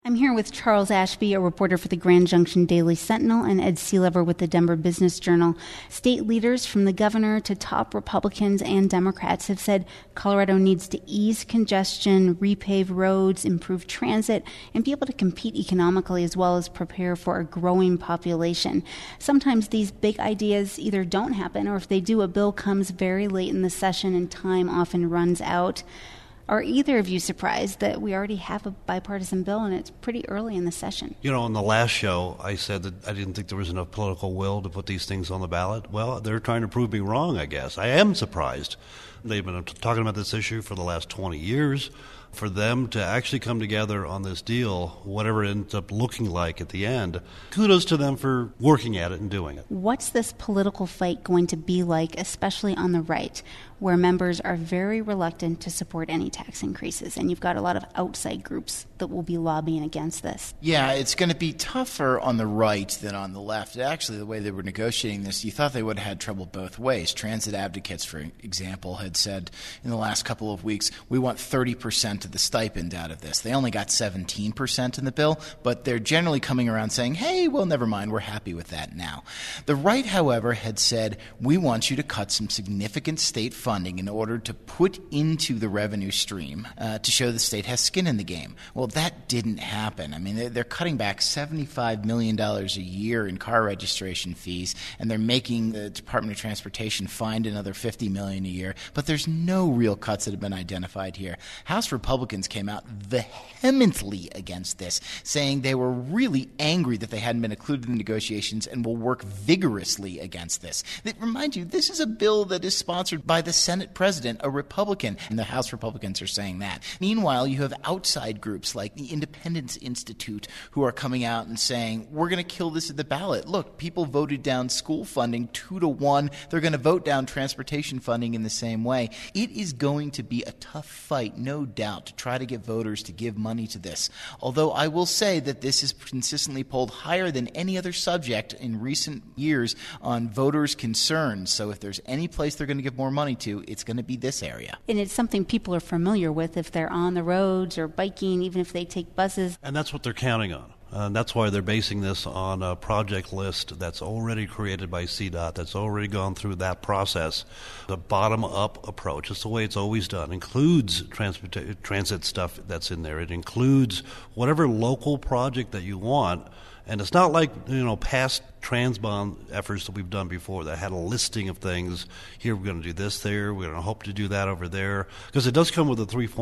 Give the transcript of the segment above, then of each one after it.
I'm here with Charles Ashby, a reporter for the Grand Junction Daily Sentinel, and Ed Seelever with the Denver Business Journal. State leaders from the governor to top Republicans and Democrats have said Colorado needs to ease congestion, repave roads, improve transit, and be able to compete economically as well as prepare for a growing population. Sometimes these big ideas either don't happen, or if they do, a bill comes very late in the session and time often runs out. Are either of you surprised that we already have a bipartisan bill and it's pretty early in the session? You know, on the last show, I said that I didn't think there was enough political will to put these things on the ballot. Well, they're trying to prove me wrong, I guess. I am surprised. They've been talking about this issue for the last 20 years. For them to actually come together on this deal, whatever it ends up looking like at the end, kudos to them for working at it and doing it. What's this political fight going to be like, especially on the right, where members are very reluctant to support any tax increases, and you've got a lot of outside groups that will be lobbying against this? Yeah, it's going to be tougher on the right than on the left. Actually, the way they were negotiating this, you thought they would have had trouble both ways. Transit advocates, for example, had said in the last couple of weeks, we want 30% of the stipend out of this. They only got 17% in the bill, but they're generally coming around saying, hey, well, never mind, we're happy with that now. The right, however, had said, we want you to cut some significant state funding in order to put into the revenue stream to show the state has skin in the game. Well, that didn't happen. I mean, they're cutting back $75 million a year in car registration fees, and they're making the Department of Transportation find another $50 million a year, but there's no real cuts that have been identified here. House Republicans came out vehemently against this, saying they were really angry that they hadn't been included in the negotiations and will work vigorously against this. Remind you, this is a bill that is sponsored by the Senate president, a Republican, and the House Republicans are saying that. Meanwhile, you have outside groups like the Independence Institute who are coming out and saying, we're going to kill this at the ballot. Look, people voted down school funding 2-1. They're going to vote down transportation funding in the same way. It is going to be a tough fight, no doubt, to try to get voters to give money to this. Although I will say that this is consistently polled higher than any other subject in recent years on voters' concerns. So if there's any place they're going to give more money to, it's going to be this area. And it's something people are familiar with if they're on the roads or biking, even if they take buses. And that's what they're counting on. And that's why they're basing this on a project list that's already created by CDOT, that's already gone through that process. The bottom-up approach, it's the way it's always done, includes transit stuff that's in there. It includes whatever local project that you want. And it's not like, past transbond efforts that we've done before that had a listing of things. Here we're going to do this there. We're going to hope to do that over there. Because it does come with a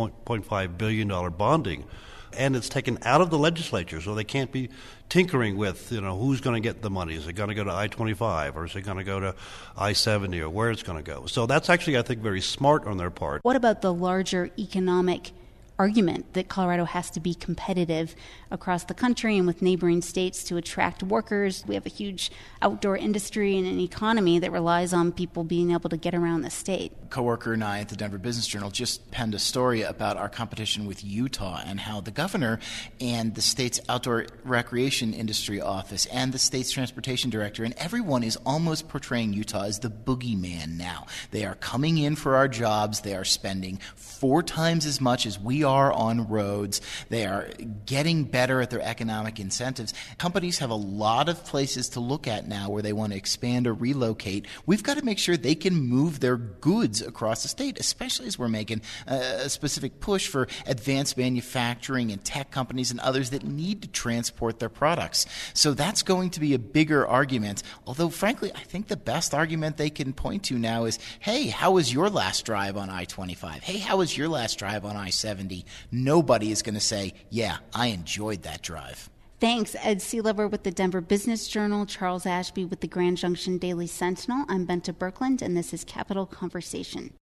$3.5 billion bonding. And it's taken out of the legislature, so they can't be tinkering with, who's going to get the money. Is it going to go to I-25, or is it going to go to I-70, or where it's going to go? So that's actually, I think, very smart on their part. What about the larger economic argument that Colorado has to be competitive across the country and with neighboring states to attract workers? We have a huge outdoor industry and an economy that relies on people being able to get around the state. A coworker and I at the Denver Business Journal just penned a story about our competition with Utah and how the governor and the state's outdoor recreation industry office and the state's transportation director and everyone is almost portraying Utah as the boogeyman now. They are coming in for our jobs. They are spending 4 times as much as we are on roads. They are getting better at their economic incentives. Companies have a lot of places to look at now where they want to expand or relocate. We've got to make sure they can move their goods across the state, especially as we're making a specific push for advanced manufacturing and tech companies and others that need to transport their products. So that's going to be a bigger argument. Although, frankly, I think the best argument they can point to now is, hey, how was your last drive on I-25? Hey, how was your last drive on I-70? Nobody is going to say, yeah, I enjoyed that drive. Thanks, Ed Seelever with the Denver Business Journal, Charles Ashby with the Grand Junction Daily Sentinel. I'm Benta Birkeland, and this is Capital Conversation.